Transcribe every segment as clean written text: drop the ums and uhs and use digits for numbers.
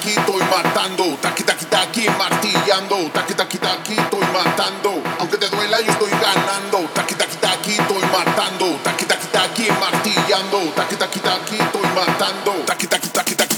taqui, estoy matando. Taqui, taqui, taqui, martillando. Taqui, taqui, taqui, estoy matando. Aunque te duela, yo estoy ganando. Taqui, taqui, taqui, estoy matando. Taqui, taqui, taqui, martillando. Taqui, taqui, taqui, estoy matando. Taqui, taqui, taqui, taqui.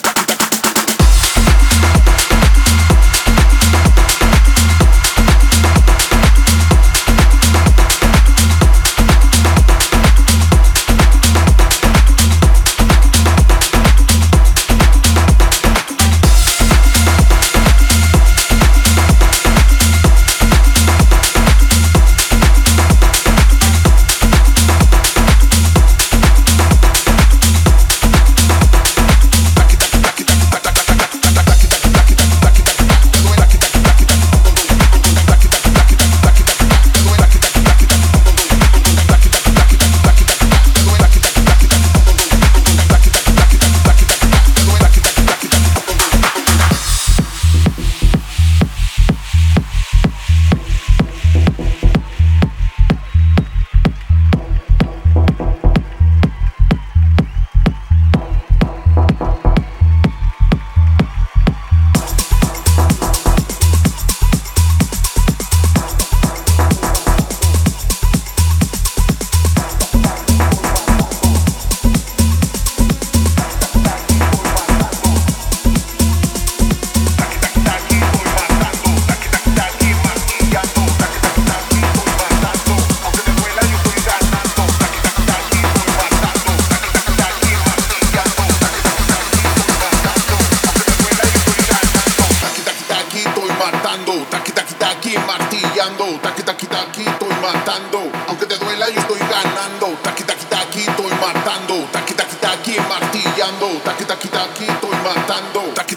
Taqui, taqui, taqui, martillando. Taqui, taqui, taqui, estoy matando. Aunque te duela, yo estoy ganando. Taqui, taqui, taqui, estoy matando. Taqui, taqui, taqui, martillando. Taqui, taqui, taqui, estoy matando.